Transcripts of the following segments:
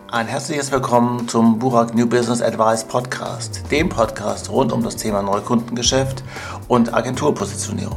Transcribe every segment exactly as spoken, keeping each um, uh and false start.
Ein herzliches Willkommen zum Burak New Business Advice Podcast, dem Podcast rund um das Thema Neukundengeschäft und Agenturpositionierung.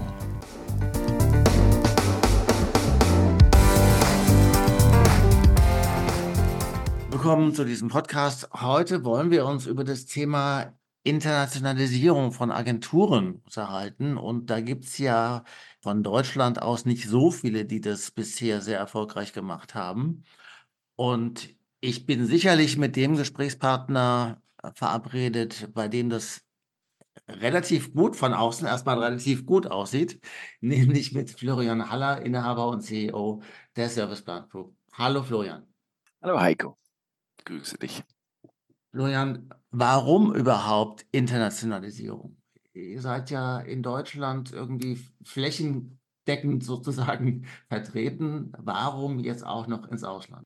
Willkommen zu diesem Podcast. Heute wollen wir uns über das Thema Internationalisierung von Agenturen unterhalten. Und da gibt es ja von Deutschland aus nicht so viele, die das bisher sehr erfolgreich gemacht haben. Und ich bin sicherlich mit dem Gesprächspartner äh, verabredet, bei dem das relativ gut von außen erstmal relativ gut aussieht, nämlich mit Florian Haller, Inhaber und C E O der Serviceplan Group. Hallo Florian. Hallo Heiko, grüße dich. Florian, warum überhaupt Internationalisierung? Ihr seid ja in Deutschland irgendwie flächendeckend sozusagen vertreten. Warum jetzt auch noch ins Ausland?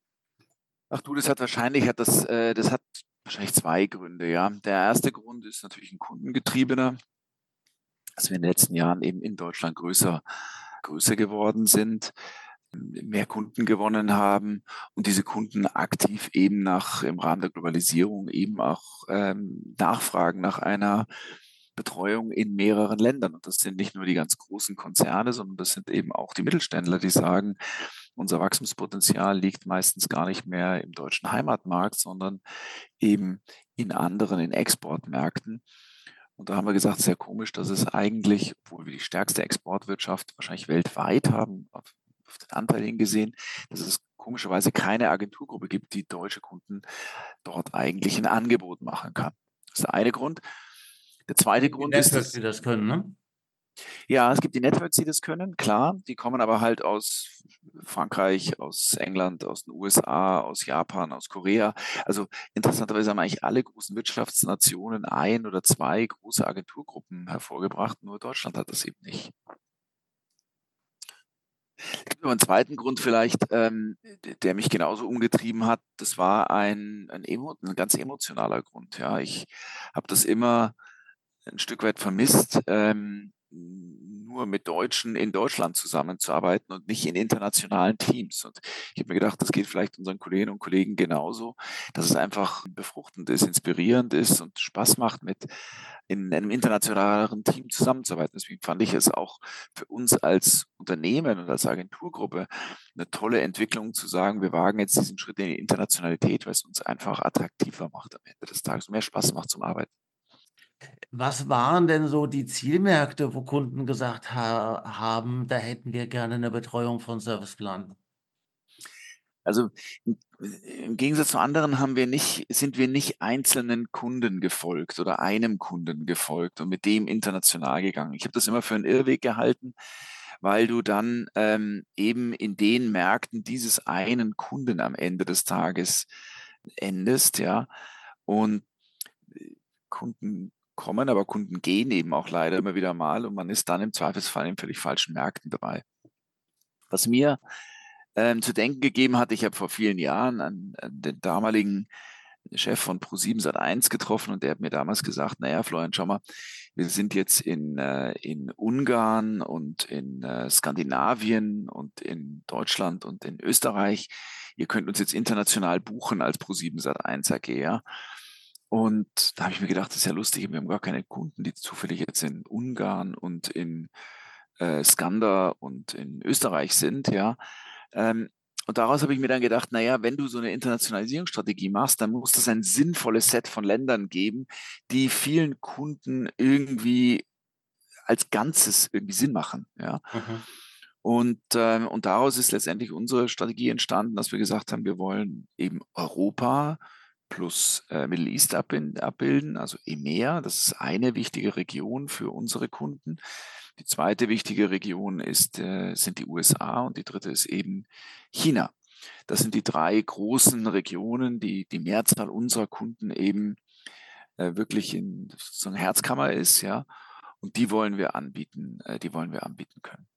Ach du, das hat wahrscheinlich, hat das, äh, das hat wahrscheinlich zwei Gründe, ja. Der erste Grund ist natürlich ein kundengetriebener, dass wir in den letzten Jahren eben in Deutschland größer, größer geworden sind, mehr Kunden gewonnen haben und diese Kunden aktiv eben nach, im Rahmen der Globalisierung eben auch ähm, nachfragen nach einer Betreuung in mehreren Ländern. Und das sind nicht nur die ganz großen Konzerne, sondern das sind eben auch die Mittelständler, die sagen, unser Wachstumspotenzial liegt meistens gar nicht mehr im deutschen Heimatmarkt, sondern eben in anderen, in Exportmärkten. Und da haben wir gesagt, sehr komisch, dass es eigentlich, obwohl wir die stärkste Exportwirtschaft wahrscheinlich weltweit haben, auf, auf den Anteil hingesehen, dass es komischerweise keine Agenturgruppe gibt, die deutsche Kunden dort eigentlich ein Angebot machen kann. Das ist der eine Grund. Der zweite Die Grund ist, Networks, dass die das können, ne? ja, es gibt die Networks, die das können, klar. Die kommen aber halt aus Frankreich, aus England, aus den U S A, aus Japan, aus Korea. Also interessanterweise haben eigentlich alle großen Wirtschaftsnationen ein oder zwei große Agenturgruppen hervorgebracht. Nur Deutschland hat das eben nicht. Es gibt aber einen zweiten Grund vielleicht, ähm, der mich genauso umgetrieben hat. Das war ein, ein, emo, ein ganz emotionaler Grund. Ja, ich habe das immer ein Stück weit vermisst, ähm, nur mit Deutschen in Deutschland zusammenzuarbeiten und nicht in internationalen Teams. Und ich habe mir gedacht, das geht vielleicht unseren Kolleginnen und Kollegen genauso, dass es einfach befruchtend ist, inspirierend ist und Spaß macht, mit in einem internationaleren Team zusammenzuarbeiten. Deswegen fand ich es auch für uns als Unternehmen und als Agenturgruppe eine tolle Entwicklung zu sagen, wir wagen jetzt diesen Schritt in die Internationalität, weil es uns einfach attraktiver macht am Ende des Tages und mehr Spaß macht zum Arbeiten. Was waren denn so die Zielmärkte, wo Kunden gesagt ha haben, da hätten wir gerne eine Betreuung von Serviceplan? Also im im Gegensatz zu anderen haben wir nicht, sind wir nicht einzelnen Kunden gefolgt oder einem Kunden gefolgt und mit dem international gegangen. Ich habe das immer für einen Irrweg gehalten, weil du dann ähm, eben in den Märkten dieses einen Kunden am Ende des Tages endest, ja. Und äh, Kunden kommen, aber Kunden gehen eben auch leider immer wieder mal und man ist dann im Zweifelsfall in völlig falschen Märkten dabei. Was mir ähm, zu denken gegeben hat, ich habe vor vielen Jahren an, an den damaligen Chef von ProSieben Sat eins getroffen und der hat mir damals gesagt, naja, Florian, schau mal, wir sind jetzt in, äh, in Ungarn und in äh, Skandinavien und in Deutschland und in Österreich. Ihr könnt uns jetzt international buchen als ProSieben Sat eins A G, ja. Und da habe ich mir gedacht, das ist ja lustig, wir haben gar keine Kunden, die zufällig jetzt in Ungarn und in äh, Skanda und in Österreich sind, ja. Ähm, und daraus habe ich mir dann gedacht, naja, wenn du so eine Internationalisierungsstrategie machst, dann muss das ein sinnvolles Set von Ländern geben, die vielen Kunden irgendwie als Ganzes irgendwie Sinn machen, ja. Mhm. Und, ähm, und daraus ist letztendlich unsere Strategie entstanden, dass wir gesagt haben, wir wollen eben Europa plus äh, Middle East abbilden, abbilden, also E M E A, das ist eine wichtige Region für unsere Kunden. Die zweite wichtige Region ist, äh, sind die U S A und die dritte ist eben China. Das sind die drei großen Regionen, die die Mehrzahl unserer Kunden eben äh, wirklich in sozusagen Herzkammer ist, ja. Und die wollen wir anbieten, äh, die wollen wir anbieten können.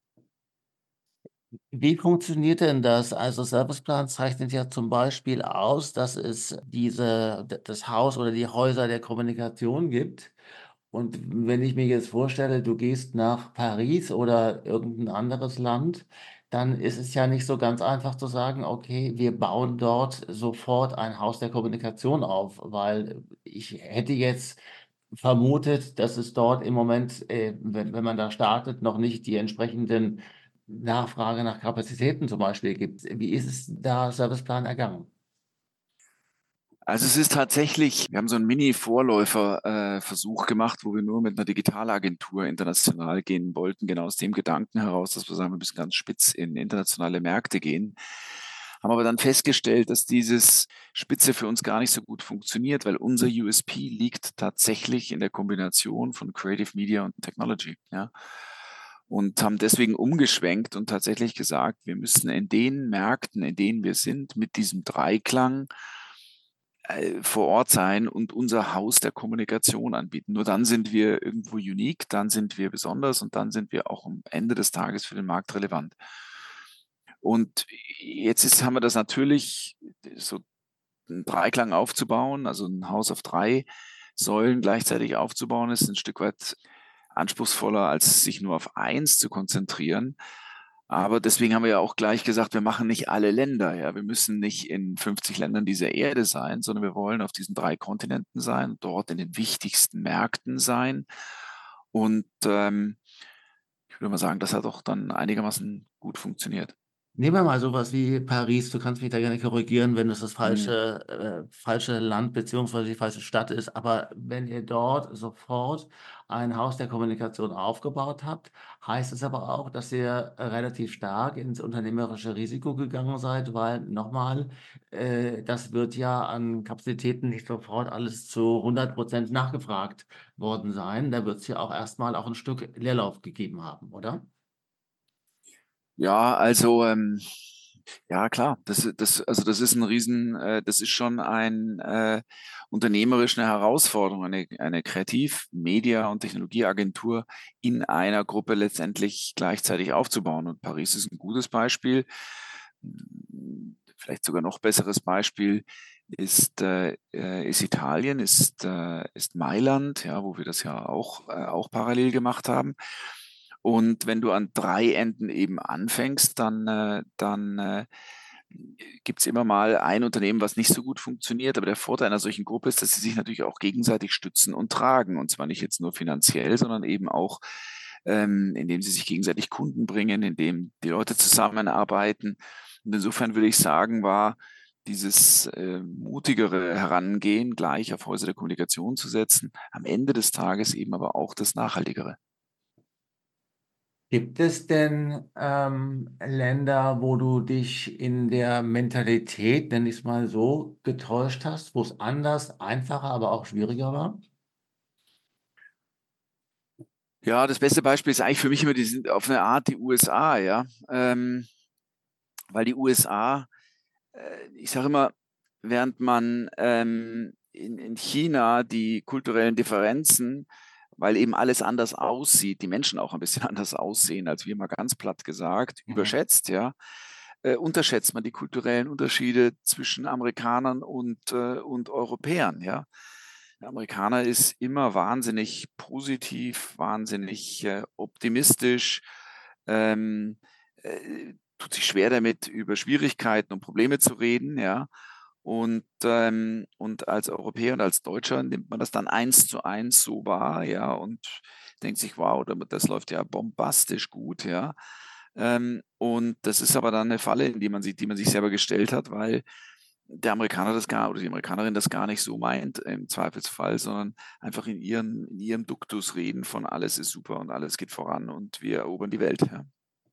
Wie funktioniert denn das? Also Serviceplan zeichnet ja zum Beispiel aus, dass es diese, das Haus oder die Häuser der Kommunikation gibt. Und wenn ich mir jetzt vorstelle, du gehst nach Paris oder irgendein anderes Land, dann ist es ja nicht so ganz einfach zu sagen, okay, wir bauen dort sofort ein Haus der Kommunikation auf, weil ich hätte jetzt vermutet, dass es dort im Moment, äh, wenn, wenn man da startet, noch nicht die entsprechenden Nachfrage nach Kapazitäten zum Beispiel gibt. Wie ist es da Serviceplan ergangen? Also es ist tatsächlich, wir haben so einen Mini-Vorläufer-Versuch gemacht, wo wir nur mit einer Digitalagentur international gehen wollten, genau aus dem Gedanken heraus, dass wir sagen, wir müssen ganz spitz in internationale Märkte gehen. Haben aber dann festgestellt, dass dieses Spitze für uns gar nicht so gut funktioniert, weil unser U S P liegt tatsächlich in der Kombination von Creative Media und Technology. Ja. Und haben deswegen umgeschwenkt und tatsächlich gesagt, wir müssen in den Märkten, in denen wir sind, mit diesem Dreiklang äh, vor Ort sein und unser Haus der Kommunikation anbieten. Nur dann sind wir irgendwo unique, dann sind wir besonders und dann sind wir auch am Ende des Tages für den Markt relevant. Und jetzt ist, haben wir das natürlich so einen Dreiklang aufzubauen, also ein Haus auf drei Säulen gleichzeitig aufzubauen, ist ein Stück weit anspruchsvoller, als sich nur auf eins zu konzentrieren. Aber deswegen haben wir ja auch gleich gesagt, wir machen nicht alle Länder. Ja, wir müssen nicht in fünfzig Ländern dieser Erde sein, sondern wir wollen auf diesen drei Kontinenten sein, dort in den wichtigsten Märkten sein. Und ähm, ich würde mal sagen, das hat auch dann einigermaßen gut funktioniert. Nehmen wir mal sowas wie Paris. Du kannst mich da gerne korrigieren, wenn es das Mhm. falsche, äh, falsche Land beziehungsweise die falsche Stadt ist. Aber wenn ihr dort sofort ein Haus der Kommunikation aufgebaut habt, heißt es aber auch, dass ihr relativ stark ins unternehmerische Risiko gegangen seid, weil nochmal, äh, das wird ja an Kapazitäten nicht sofort alles zu hundert Prozent nachgefragt worden sein. Da wird es ja auch erstmal auch ein Stück Leerlauf gegeben haben, oder? Ja, also ähm, ja klar, das, das, also das ist ein Riesen, äh, das ist schon ein äh, unternehmerisch eine Herausforderung, eine, eine Kreativ-, Media- und Technologieagentur in einer Gruppe letztendlich gleichzeitig aufzubauen. Und Paris ist ein gutes Beispiel. Vielleicht sogar noch besseres Beispiel ist, äh, äh, ist Italien, ist, äh, ist Mailand, ja, wo wir das ja auch, äh, auch parallel gemacht haben. Und wenn du an drei Enden eben anfängst, dann, äh, dann äh, gibt es immer mal ein Unternehmen, was nicht so gut funktioniert. Aber der Vorteil einer solchen Gruppe ist, dass sie sich natürlich auch gegenseitig stützen und tragen. Und zwar nicht jetzt nur finanziell, sondern eben auch, ähm, indem sie sich gegenseitig Kunden bringen, indem die Leute zusammenarbeiten. Und insofern würde ich sagen, war dieses äh, mutigere Herangehen, gleich auf Häuser der Kommunikation zu setzen, am Ende des Tages eben aber auch das Nachhaltigere. Gibt es denn ähm, Länder, wo du dich in der Mentalität, nenn ich es mal so, getäuscht hast, wo es anders, einfacher, aber auch schwieriger war? Ja, das beste Beispiel ist eigentlich für mich immer, die sind auf eine Art die U S A, ja. Ähm, weil die U S A, äh, ich sage immer, während man ähm, in, in China die kulturellen Differenzen, weil eben alles anders aussieht, die Menschen auch ein bisschen anders aussehen, als wir mal ganz platt gesagt, Mhm. überschätzt, ja, äh, unterschätzt man die kulturellen Unterschiede zwischen Amerikanern und, äh, und Europäern, ja. Der Amerikaner ist immer wahnsinnig positiv, wahnsinnig äh, optimistisch, ähm, äh, tut sich schwer damit, über Schwierigkeiten und Probleme zu reden, ja. Und, ähm, und als Europäer und als Deutscher nimmt man das dann eins zu eins so wahr, ja, und denkt sich, wow, das läuft ja bombastisch gut, ja. Ähm, und das ist aber dann eine Falle, in die man sich, die man sich selber gestellt hat, weil der Amerikaner das gar oder die Amerikanerin das gar nicht so meint im Zweifelsfall, sondern einfach in ihren, in ihrem Duktus reden von alles ist super und alles geht voran und wir erobern die Welt. Ja.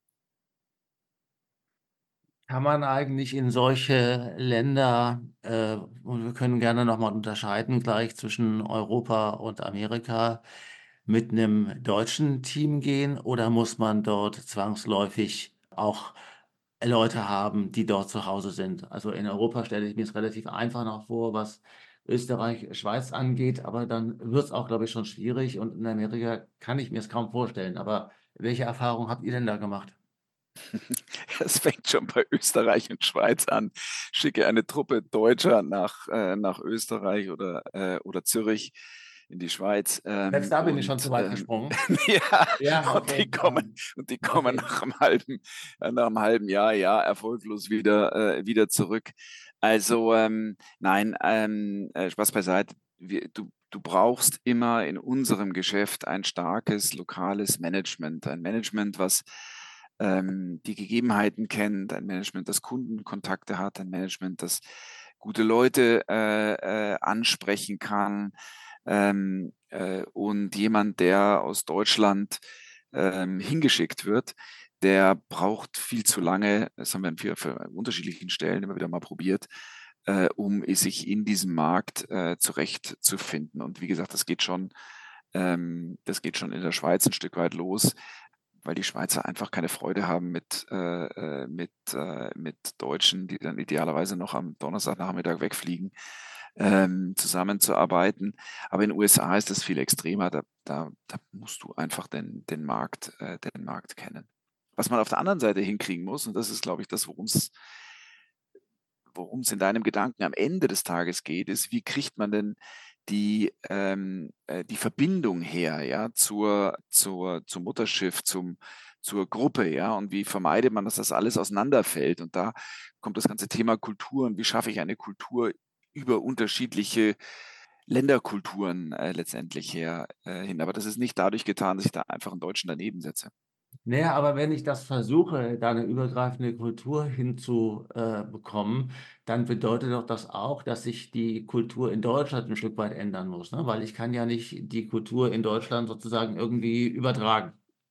Kann man eigentlich in solche Länder, äh, und wir können gerne nochmal unterscheiden gleich zwischen Europa und Amerika, mit einem deutschen Team gehen oder muss man dort zwangsläufig auch Leute haben, die dort zu Hause sind? Also in Europa stelle ich mir es relativ einfach noch vor, was Österreich, Schweiz angeht, aber dann wird es auch, glaube ich, schon schwierig und in Amerika kann ich mir es kaum vorstellen. Aber welche Erfahrungen habt ihr denn da gemacht? Es fängt schon bei Österreich und Schweiz an. Schicke eine Truppe Deutscher nach, äh, nach Österreich oder, äh, oder Zürich. in die Schweiz. Selbst Ähm, da bin ich schon zu und weit ähm, gesprungen. ja, Ja, und die okay. kommen, Ähm, und die kommen okay. nach einem halben, äh, nach einem halben Jahr, ja, erfolglos wieder, äh, wieder zurück. Also ähm, nein, ähm, äh, Spaß beiseite. Wir, du, du brauchst immer in unserem Geschäft ein starkes lokales Management, ein Management, was ähm, die Gegebenheiten kennt, ein Management, das Kundenkontakte hat, ein Management, das gute Leute äh, äh, ansprechen kann, ähm, äh, und jemand, der aus Deutschland ähm, hingeschickt wird, der braucht viel zu lange, das haben wir an vier, für unterschiedlichen Stellen immer wieder mal probiert, äh, um sich in diesem Markt äh, zurechtzufinden. Und wie gesagt, das geht schon, ähm, das geht schon in der Schweiz ein Stück weit los, weil die Schweizer einfach keine Freude haben mit, äh, äh, mit, äh, mit Deutschen, die dann idealerweise noch am Donnerstagnachmittag wegfliegen, ähm, zusammenzuarbeiten. Aber in den U S A ist das viel extremer. Da, da, da musst du einfach den, den, Markt, äh, den Markt kennen. Was man auf der anderen Seite hinkriegen muss, und das ist, glaube ich, das, worum es worum es in deinem Gedanken am Ende des Tages geht, ist, wie kriegt man denn die, ähm, äh, die Verbindung her, ja, zur, zur, zum Mutterschiff, zum, zur Gruppe, ja, und wie vermeidet man, dass das alles auseinanderfällt? Und da kommt das ganze Thema Kultur und wie schaffe ich eine Kultur über unterschiedliche Länderkulturen äh, letztendlich her äh, hin. Aber das ist nicht dadurch getan, dass ich da einfach einen Deutschen daneben setze. Naja, aber wenn ich das versuche, da eine übergreifende Kultur hinzubekommen, dann bedeutet doch das auch, dass sich die Kultur in Deutschland ein Stück weit ändern muss, ne? Weil ich kann ja nicht die Kultur in Deutschland sozusagen irgendwie übertragen.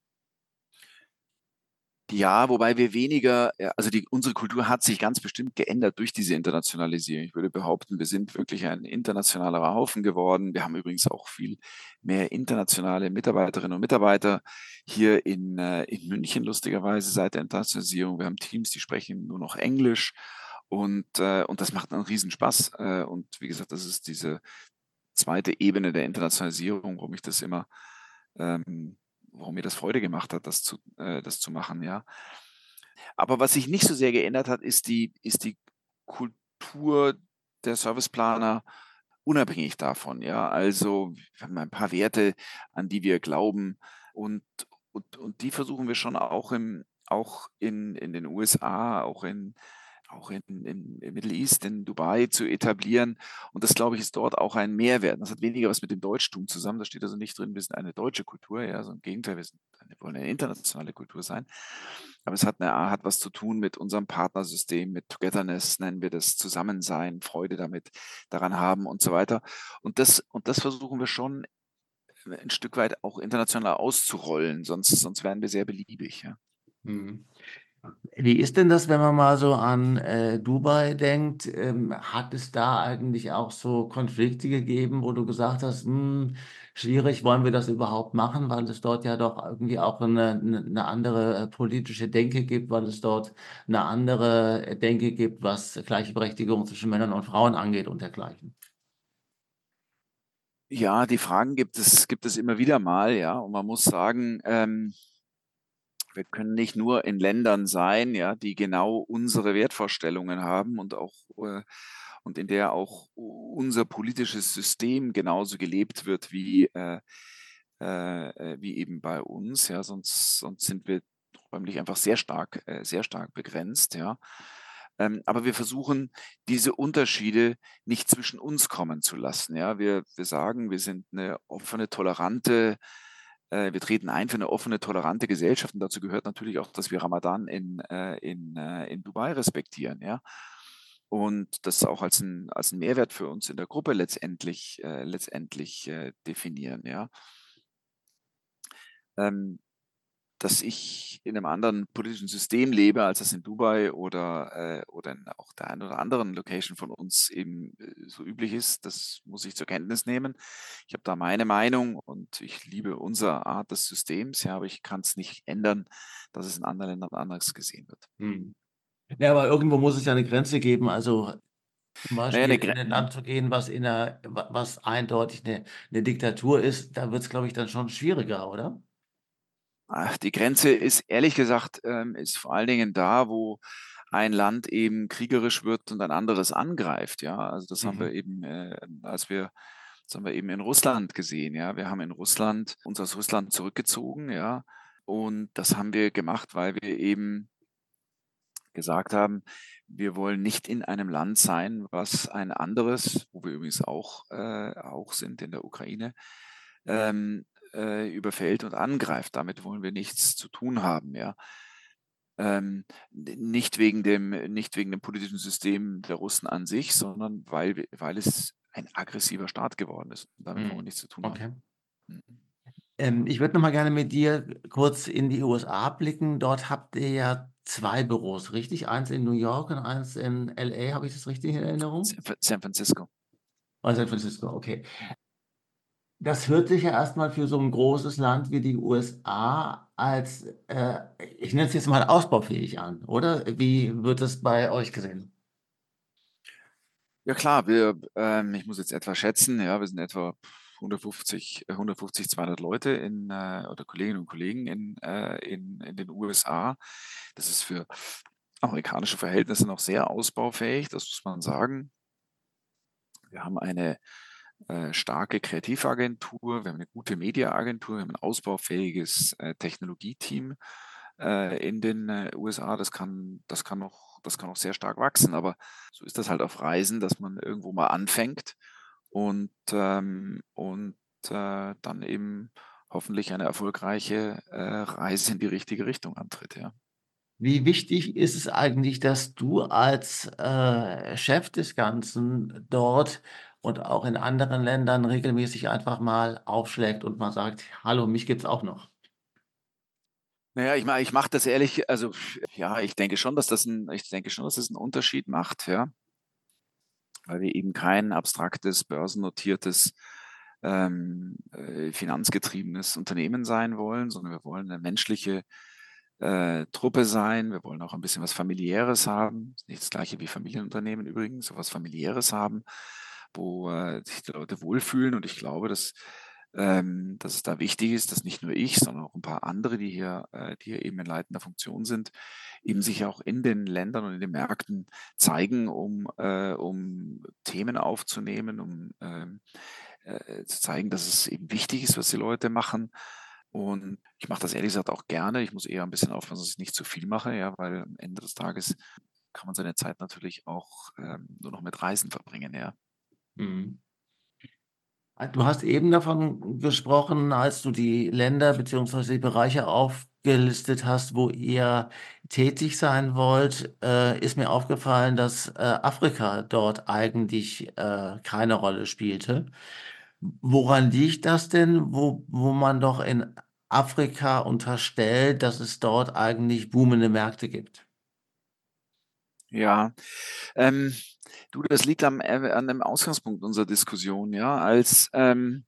Ja, wobei wir weniger, ja, also die, unsere Kultur hat sich ganz bestimmt geändert durch diese Internationalisierung. Ich würde behaupten, wir sind wirklich ein internationalerer Haufen geworden. Wir haben übrigens auch viel mehr internationale Mitarbeiterinnen und Mitarbeiter hier in, äh, in München, lustigerweise seit der Internationalisierung. Wir haben Teams, die sprechen nur noch Englisch und, äh, und das macht einen Riesenspaß. Äh, und wie gesagt, das ist diese zweite Ebene der Internationalisierung, warum ich das immer ähm, warum mir das Freude gemacht hat, das zu, äh, das zu machen, ja. Aber was sich nicht so sehr geändert hat, ist die, ist die Kultur der Serviceplaner unabhängig davon, ja. Also wir haben ein paar Werte, an die wir glauben und, und, und die versuchen wir schon auch im, auch in, in den U S A, auch in, auch in, in, in Middle East, in Dubai zu etablieren. Und das, glaube ich, ist dort auch ein Mehrwert. Das hat weniger was mit dem Deutschtum zusammen. Da steht also nicht drin, wir sind eine deutsche Kultur. Ja, so im Gegenteil, wir, sind eine, wir wollen eine internationale Kultur sein. Aber es hat, eine, hat was zu tun mit unserem Partnersystem, mit Togetherness, nennen wir das, Zusammensein, Freude damit daran haben und so weiter. Und das, und das versuchen wir schon ein Stück weit auch international auszurollen, sonst, sonst wären wir sehr beliebig. Ja. Hm. Wie ist denn das, wenn man mal so an äh, Dubai denkt? Ähm, hat es da eigentlich auch so Konflikte gegeben, wo du gesagt hast, hm, schwierig, wollen wir das überhaupt machen, weil es dort ja doch irgendwie auch eine, eine eine andere äh, politische Denke gibt, weil es dort eine andere äh, Denke gibt, was Gleichberechtigung zwischen Männern und Frauen angeht und dergleichen. Ja, die Fragen gibt es, gibt es immer wieder mal, ja. Und man muss sagen, ähm, wir können nicht nur in Ländern sein, ja, die genau unsere Wertvorstellungen haben und auch äh, und in der auch unser politisches System genauso gelebt wird wie, äh, äh, wie eben bei uns, ja, sonst, sonst sind wir räumlich einfach sehr stark, äh, sehr stark begrenzt, ja. Ähm, aber wir versuchen, diese Unterschiede nicht zwischen uns kommen zu lassen. Ja, wir, wir sagen, wir sind eine offene, tolerante, äh, wir treten ein für eine offene, tolerante Gesellschaft. Und dazu gehört natürlich auch, dass wir Ramadan in, äh, in, äh, in Dubai respektieren. Ja, und das auch als ein, als ein Mehrwert für uns in der Gruppe letztendlich, äh, letztendlich äh, definieren. Ja. Ähm, dass ich in einem anderen politischen System lebe, als das in Dubai oder, äh, oder in auch der einen oder anderen Location von uns eben äh, so üblich ist, das muss ich zur Kenntnis nehmen. Ich habe da meine Meinung und ich liebe unsere Art des Systems, ja, aber ich kann es nicht ändern, dass es in anderen Ländern anders gesehen wird. Hm. Ja, aber irgendwo muss es ja eine Grenze geben. Also zum Naja, Beispiel eine, in Gre- ein Land zu gehen, was in einer, was eindeutig eine, eine Diktatur ist, da wird es, glaube ich, dann schon schwieriger, oder? Ach, die Grenze ist ehrlich gesagt, ähm, ist vor allen Dingen da, wo ein Land eben kriegerisch wird und ein anderes angreift. Ja, also das haben wir Mhm. eben, äh, als wir Das haben wir eben in Russland gesehen, ja. Wir haben in Russland uns aus Russland zurückgezogen, ja. Und das haben wir gemacht, weil wir eben gesagt haben, wir wollen nicht in einem Land sein, was ein anderes, wo wir übrigens auch, äh, auch sind in der Ukraine, ähm, äh, überfällt und angreift. Damit wollen wir nichts zu tun haben, ja. Ähm, nicht wegen dem, nicht wegen dem politischen System der Russen an sich, sondern weil, wir- weil es ein aggressiver Staat geworden ist. Und damit wollen wir Mhm. nichts zu tun haben. Okay. Mhm. Ähm, ich würde noch mal gerne mit dir kurz in die U S A blicken. Dort habt ihr ja zwei Büros, richtig? Eins in New York und eins in L A. Habe ich das richtig in Erinnerung? San Fra- San Francisco. Oh, San Francisco, okay. Das hört sich ja erstmal für so ein großes Land wie die U S A als, äh, ich nenne es jetzt mal ausbaufähig an, oder? Wie wird das bei euch gesehen? Ja klar, wir, ähm, ich muss jetzt etwa schätzen, ja, wir sind etwa hundertfünfzig, äh, hundertfünfzig, zweihundert Leute in, äh, oder Kolleginnen und Kollegen in, äh, in, in den U S A. Das ist für amerikanische Verhältnisse noch sehr ausbaufähig, das muss man sagen. Wir haben eine äh, starke Kreativagentur, wir haben eine gute Mediaagentur, wir haben ein ausbaufähiges äh, Technologieteam äh, in den äh, U S A. Das kann, das kann noch, das kann noch sehr stark wachsen, aber so ist das halt auf Reisen, dass man irgendwo mal anfängt und, ähm, und äh, dann eben hoffentlich eine erfolgreiche äh, Reise in die richtige Richtung antritt, ja. Wie wichtig ist es eigentlich, dass du als äh, Chef des Ganzen dort und auch in anderen Ländern regelmäßig einfach mal aufschlägt und mal sagt, hallo, mich gibt's auch noch. Naja, ich mache ich mache das ehrlich, also ja, ich denke schon, dass das ein, ich denke schon, dass das einen Unterschied macht, ja. Weil wir eben kein abstraktes, börsennotiertes, ähm, äh, finanzgetriebenes Unternehmen sein wollen, sondern wir wollen eine menschliche äh, Truppe sein. Wir wollen auch ein bisschen was Familiäres haben. Nicht das gleiche wie Familienunternehmen übrigens, so was Familiäres haben, wo äh, sich die Leute wohlfühlen. Und ich glaube, dass, ähm, dass es da wichtig ist, dass nicht nur ich, sondern auch ein paar andere, die hier, äh, die hier eben in leitender Funktion sind, eben sich auch in den Ländern und in den Märkten zeigen, um, äh, um Themen aufzunehmen, um ähm, äh, zu zeigen, dass es eben wichtig ist, was die Leute machen. Und ich mache das ehrlich gesagt auch gerne. Ich muss eher ein bisschen aufpassen, dass ich nicht zu viel mache, ja, weil am Ende des Tages kann man seine Zeit natürlich auch ähm, nur noch mit Reisen verbringen, ja. Mhm. Du hast eben davon gesprochen, als du die Länder beziehungsweise die Bereiche aufgelistet hast, wo ihr tätig sein wollt, äh, ist mir aufgefallen, dass äh, Afrika dort eigentlich äh, keine Rolle spielte. Woran liegt das denn, wo, wo man doch in Afrika unterstellt, dass es dort eigentlich boomende Märkte gibt? Ja, ähm, du, das liegt am, äh, an dem Ausgangspunkt unserer Diskussion, ja, als ähm,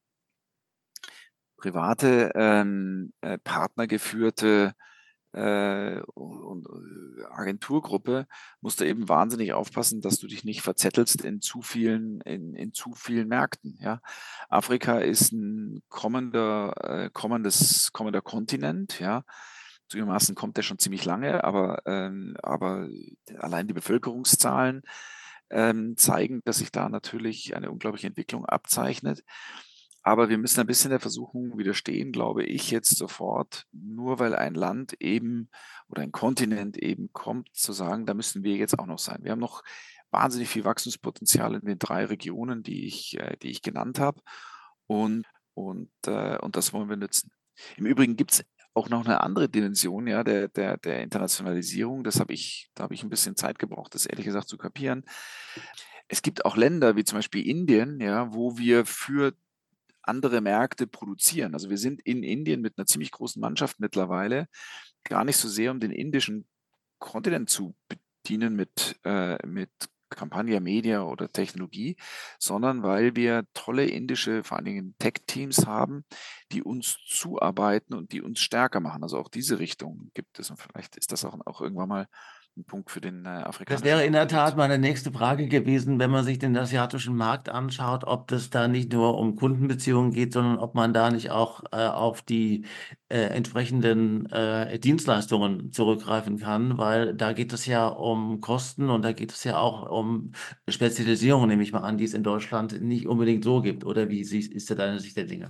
private, ähm, äh, partnergeführte äh, und, äh, Agenturgruppe musst du eben wahnsinnig aufpassen, dass du dich nicht verzettelst in zu vielen, in, in zu vielen Märkten. Ja. Afrika ist ein kommender, äh, kommendes, kommender Kontinent, ja. Zugegebenermaßen kommt der schon ziemlich lange, aber, ähm, aber allein die Bevölkerungszahlen ähm, zeigen, dass sich da natürlich eine unglaubliche Entwicklung abzeichnet. Aber wir müssen ein bisschen der Versuchung widerstehen, glaube ich, jetzt sofort, nur weil ein Land eben oder ein Kontinent eben kommt, zu sagen, da müssen wir jetzt auch noch sein. Wir haben noch wahnsinnig viel Wachstumspotenzial in den drei Regionen, die ich, äh, die ich genannt habe. Und, und, äh, und das wollen wir nutzen. Im Übrigen gibt es auch noch eine andere Dimension, ja, der, der, der Internationalisierung. Das habe ich, da habe ich ein bisschen Zeit gebraucht, das ehrlich gesagt zu kapieren. Es gibt auch Länder wie zum Beispiel Indien, ja, wo wir für andere Märkte produzieren. Also wir sind in Indien mit einer ziemlich großen Mannschaft mittlerweile, gar nicht so sehr, um den indischen Kontinent zu bedienen mit, äh, mit Campagna Media oder Technologie, sondern weil wir tolle indische, vor allen Dingen Tech-Teams haben, die uns zuarbeiten und die uns stärker machen. Also auch diese Richtung gibt es und vielleicht ist das auch, auch irgendwann mal 'n Punkt für den, äh, Das afrikanischen wäre in der Kontinent. Tat meine nächste Frage gewesen, wenn man sich den asiatischen Markt anschaut, ob das da nicht nur um Kundenbeziehungen geht, sondern ob man da nicht auch äh, auf die äh, entsprechenden äh, Dienstleistungen zurückgreifen kann, weil da geht es ja um Kosten und da geht es ja auch um Spezialisierung, nehme ich mal an, die es in Deutschland nicht unbedingt so gibt. Oder wie siehst, ist da deine Sicht der Dinge?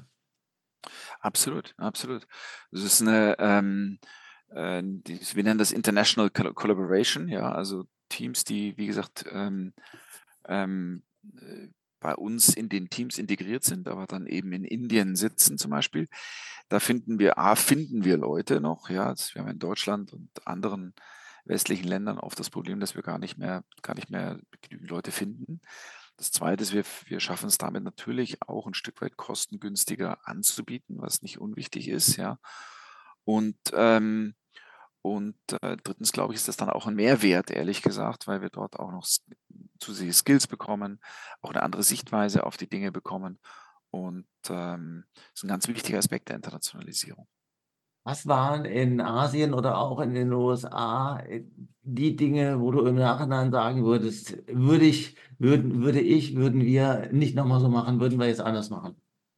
Absolut, absolut. Das ist eine, ähm, äh, die wir nennen das International Colla Collaboration, ja, also Teams, die, wie gesagt, ähm, ähm, äh, bei uns in den Teams integriert sind, aber dann eben in Indien sitzen zum Beispiel. Da finden wir A, finden wir Leute noch, ja. Das wir haben in Deutschland und anderen westlichen Ländern oft das Problem, dass wir gar nicht mehr gar nicht mehr genügend Leute finden. Das Zweite ist, wir wir schaffen es damit natürlich auch ein Stück weit kostengünstiger anzubieten, was nicht unwichtig ist, ja. Und, ähm und, äh, drittens, glaube ich, ist das dann auch ein Mehrwert, ehrlich gesagt, weil wir dort auch noch s zusätzliche Skills bekommen, auch eine andere Sichtweise auf die Dinge bekommen und, ähm, ist ein ganz wichtiger Aspekt der Internationalisierung. Was waren in Asien oder auch in den U S A äh, die Dinge, wo du im Nachhinein sagen würdest, würde ich, würden, würde ich, würden wir nicht nochmal so machen, würden wir jetzt anders machen?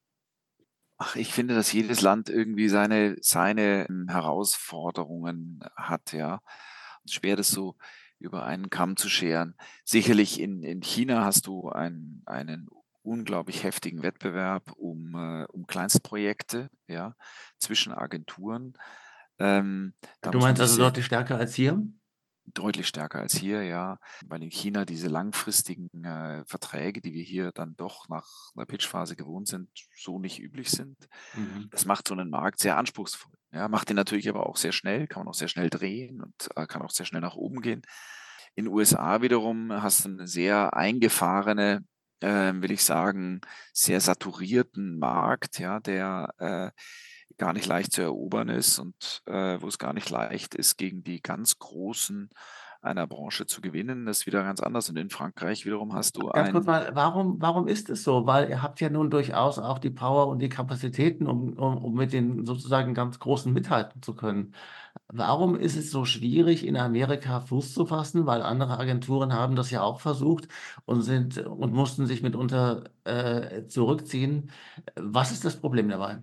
Ach, ich finde, dass jedes Land irgendwie seine seine, hm, Herausforderungen hat, ja. Schwer, das so über einen Kamm zu scheren. Sicherlich in in China hast du ein einen unglaublich heftigen Wettbewerb um, äh um Kleinstprojekte, ja, zwischen Agenturen. Ähm, da Du muss man meinst sich also sehr deutlich stärker als hier? Deutlich stärker als hier, ja, weil in China diese langfristigen, äh, Verträge, die wir hier dann doch nach 'ner Pitchphase gewohnt sind, so nicht üblich sind. Mhm. Das macht so 'nen Markt sehr anspruchsvoll, ja, macht den natürlich aber auch sehr schnell, kann man auch sehr schnell drehen und, äh, kann auch sehr schnell nach oben gehen. In U S A wiederum hast du 'ne sehr eingefahrene, ähm, will ich sagen, sehr saturierten Markt, ja, der, äh, gar nicht leicht zu erobern ist und, äh, wo es gar nicht leicht ist, gegen die ganz Großen einer Branche zu gewinnen. Das ist wieder ganz anders. Und in Frankreich wiederum hast du Ganz kurz ein mal, warum, warum ist es so? Weil ihr habt ja nun durchaus auch die Power und die Kapazitäten, um, um, um mit den sozusagen ganz Großen mithalten zu können. Warum ist es so schwierig, in Amerika Fuß zu fassen? Weil andere Agenturen haben das ja auch versucht und sind und mussten sich mitunter äh, zurückziehen. Was ist das Problem dabei?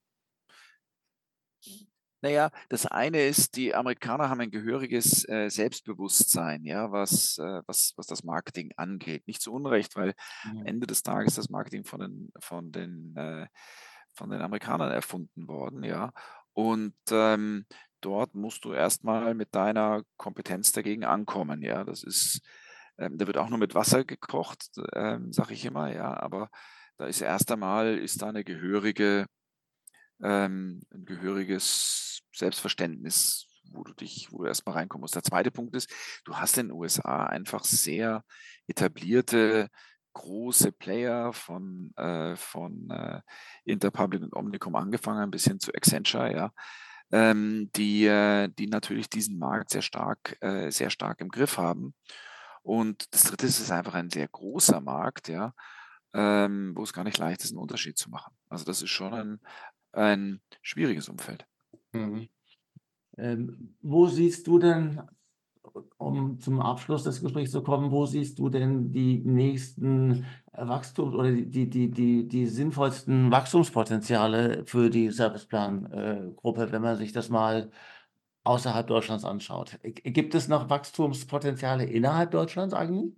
Na ja, das eine ist, die Amerikaner haben ein gehöriges, äh, Selbstbewusstsein, ja, was, äh was was das Marketing angeht. Nicht zu Unrecht, weil am Mhm. Ende des Tages das Marketing von den von den, äh von den Amerikanern erfunden worden, ja. Und, ähm, dort musst du erst mal mit deiner Kompetenz dagegen ankommen, ja. Das ist ähm, da wird auch nur mit Wasser gekocht, ähm, sage ich immer, ja, aber da ist erst einmal ist da 'ne gehörige ähm, 'n gehöriges Selbstverständnis, wo du dich wo du erst mal reinkommen musst. Der zweite Punkt ist, du hast in den U S A einfach sehr etablierte große Player von, äh von, äh, Interpublic und Omnicom angefangen bis hin zu Accenture, ja, ähm, die, äh die natürlich diesen Markt sehr stark äh, sehr stark im Griff haben. Und das Dritte ist, es ist einfach ein sehr großer Markt, ja, ähm, wo es gar nicht leicht ist, 'n Unterschied zu machen. Also, das ist schon ein ein schwieriges Umfeld. Mhm. Ähm, wo siehst du denn, um zum Abschluss des Gesprächs zu kommen, wo siehst du denn die nächsten äh, Wachstums oder die die die die die sinnvollsten Wachstumspotenziale für die Serviceplan äh, Gruppe, wenn man sich das mal außerhalb Deutschlands anschaut? G gibt es noch Wachstumspotenziale innerhalb Deutschlands eigentlich?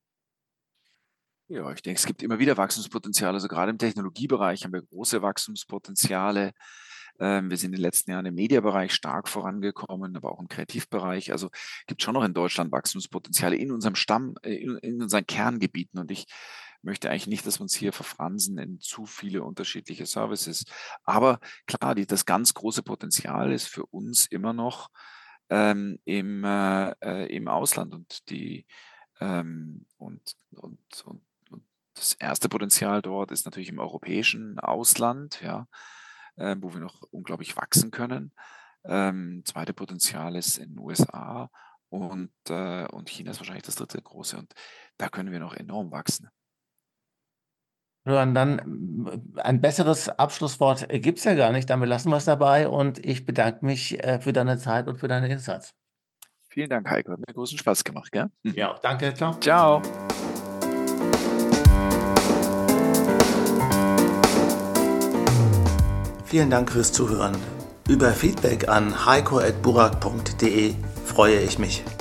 Ja, ich denke, es gibt immer wieder Wachstumspotenziale. Also, gerade im Technologiebereich haben wir große Wachstumspotenziale. Ähm, wir sind in den letzten Jahren im Mediabereich stark vorangekommen, aber auch im Kreativbereich. Also, gibt schon noch in Deutschland Wachstumspotenziale in unserem Stamm äh, in in unseren Kerngebieten. Und ich möchte eigentlich nicht, dass wir uns hier verfransen in zu viele unterschiedliche Services. Aber klar, die das ganz große Potenzial ist für uns immer noch, ähm, im, äh, äh, im Ausland und die ähm, und und und und das erste Potenzial dort ist natürlich im europäischen Ausland, ja, äh, wo wir noch unglaublich wachsen können. Ähm, zweite Potenzial ist in U S A und, äh und China ist wahrscheinlich das dritte große und da können wir noch enorm wachsen. Florian, dann hm, ein besseres Abschlusswort gibt es ja gar nicht. Damit lassen wir es dabei und ich bedanke mich äh, für deine Zeit und für deine Insights. Vielen Dank, Heiko. Hat mir großen Spaß gemacht, gell? Ja, danke. Ciao. Ciao. Vielen Dank fürs Zuhören. Über Feedback an heiko at burak punkt de freue ich mich.